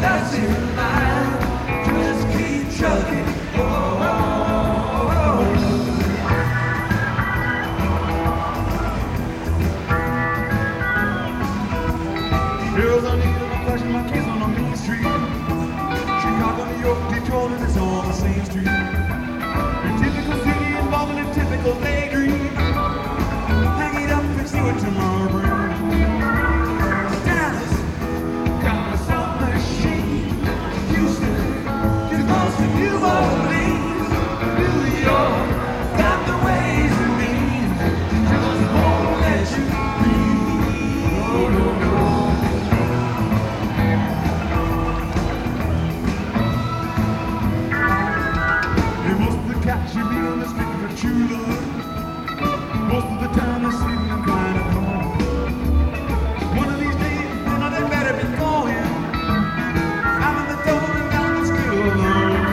that's in line. Just keep chugging. Girls, I need to flash my keys on a main street. Chicago, New York, Detroit, and it's all the same street. A typical city involving a typical daydream. Hang it up and see what tomorrow brings. Dallas, got a soft machine. Houston, too close to New Orleans. New York, got the ways and means. Just won't let you breathe. No, no, no. Catch you meal that's looking for true love. Most of the time they're sitting and crying at home. One of these days, you know they better be going. I'm in the door and down the school alone.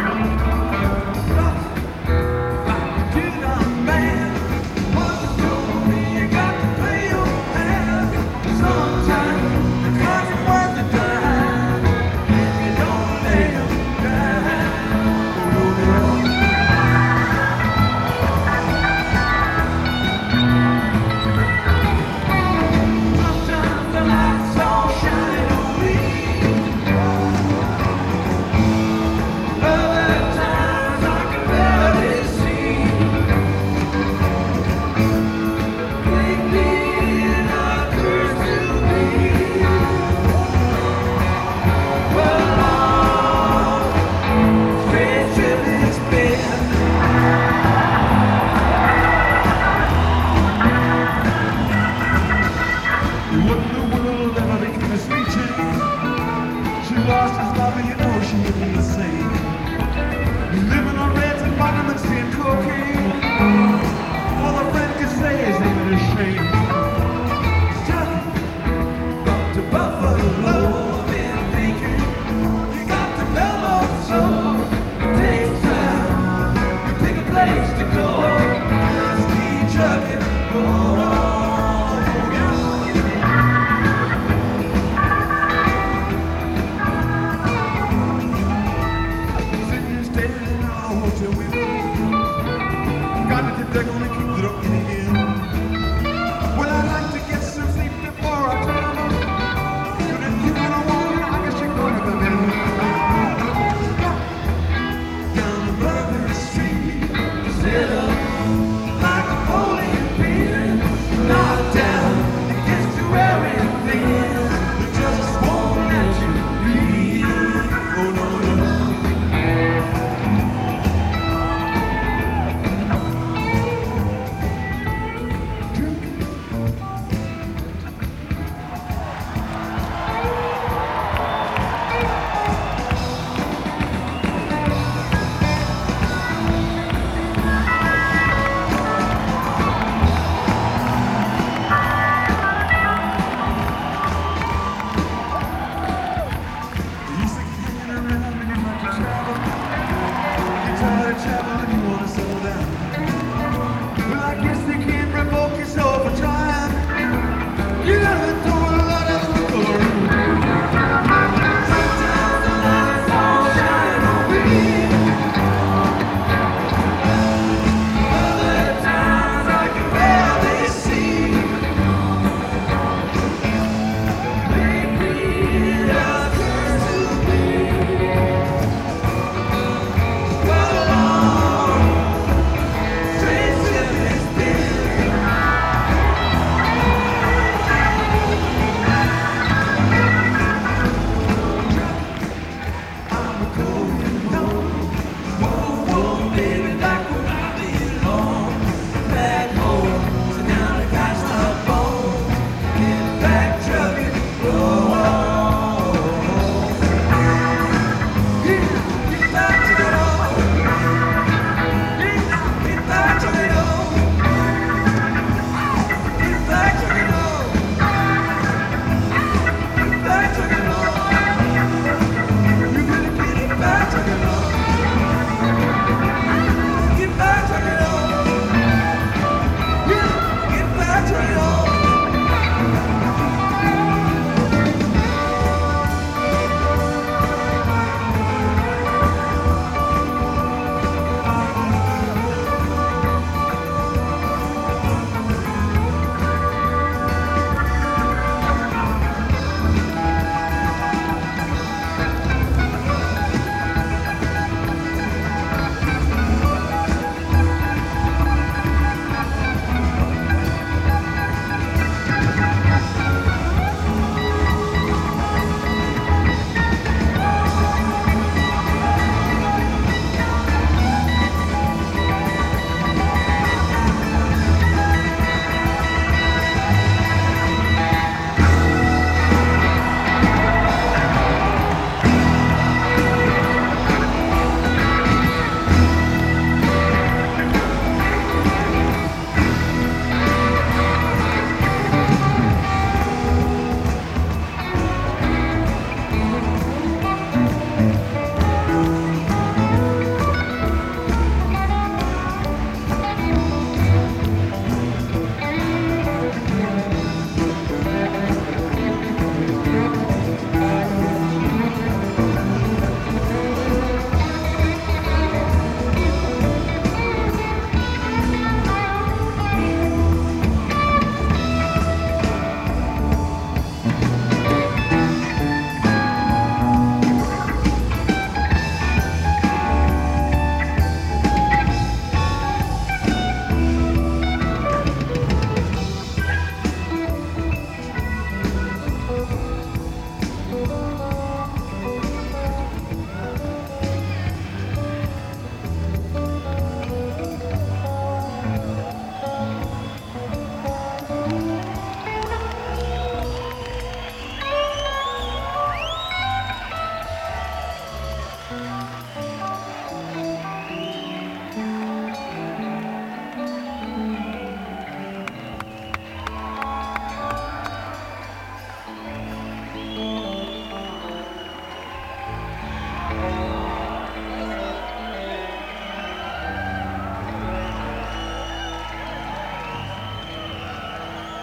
Like a kid-on band. What's the story? You got to play your hand. Sometimes the cards are worth the dime. If you don't lay them down. Oh, no. Lost his love and you know she ain't the same. Living on reds and bottom and seeing cocaine.